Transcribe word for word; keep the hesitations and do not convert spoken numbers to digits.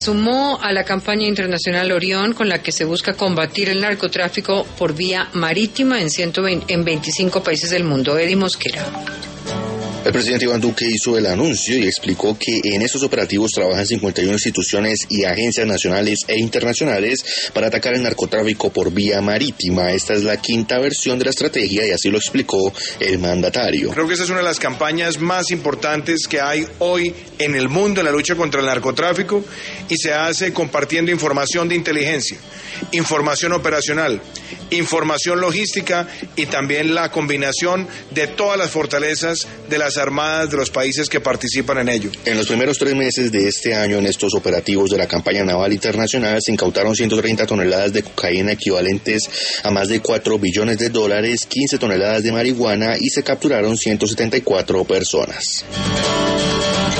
Sumó a la campaña internacional Orión, con la que se busca combatir el narcotráfico por vía marítima en, ciento veinte, en veinticinco países del mundo. Eddie Mosquera. El presidente Iván Duque hizo el anuncio y explicó que en estos operativos trabajan cincuenta y una instituciones y agencias nacionales e internacionales para atacar el narcotráfico por vía marítima. Esta es la quinta versión de la estrategia y así lo explicó el mandatario. Creo que esta es una de las campañas más importantes que hay hoy en el mundo en la lucha contra el narcotráfico y se hace compartiendo información de inteligencia, información operacional, información logística y también la combinación de todas las fortalezas de las armadas de los países que participan en ello. En los primeros tres meses de este año, en estos operativos de la campaña naval internacional, se incautaron ciento treinta toneladas de cocaína equivalentes a más de cuatro billones de dólares, quince toneladas de marihuana y se capturaron ciento setenta y cuatro personas.